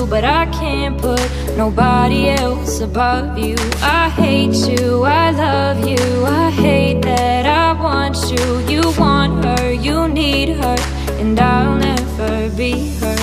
but I can't put nobody else above you. I hate you, I love you, I hate that I want you. You want her, you need her, and I'll never be her.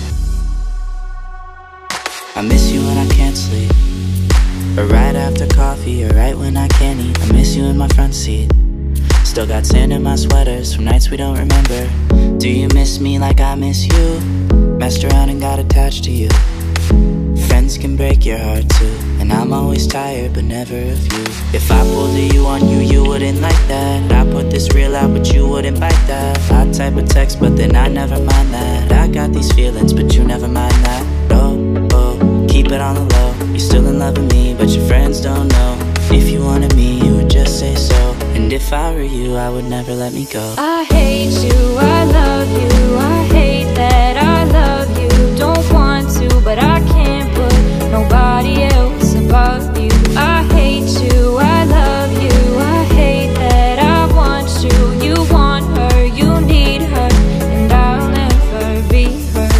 I miss you when I can't sleep, or right after coffee, or right when I can't eat. I miss you in my front seat. Still got sand in my sweaters from nights we don't remember. Do you miss me like I miss you? Messed around and got attached to you. Friends can break your heart too, and I'm always tired but never of you. If I pulled a you on you, you wouldn't like that. I put this real out but you wouldn't bite that. I type a text but then I never mind that. I got these feelings but you never mind that. Oh, oh, keep it on the low. You're still in love with me but your friends don't know. If you wanted me, you would just say so. And if I were you, I would never let me go. I hate you, I love you, I hate that I love you. Don't want to, but I can't put nobody else above you. I hate you, I love you, I hate that I want you. You want her, you need her, and I'll never be her.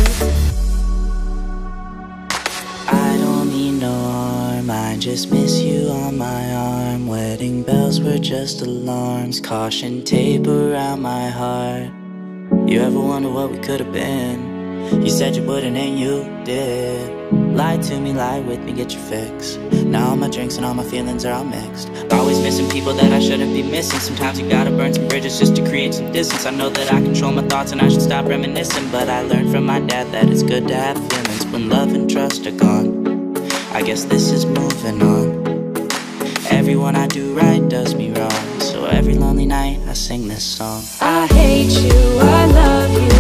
I don't need no harm, I just miss you on my arm. Wedding bells were just alarms, caution tape around my heart. You ever wonder what we could have been? You said you wouldn't and you did. Lie to me, lie with me, get your fix. Now all my drinks and all my feelings are all mixed. Always missing people that I shouldn't be missing. Sometimes you gotta burn some bridges just to create some distance. I know that I control my thoughts and I should stop reminiscing, but I learned from my dad that it's good to have feelings when love and trust are gone. I guess this is moving on. Everyone I do right does me wrong, so every lonely night I sing this song. I hate you, I love you,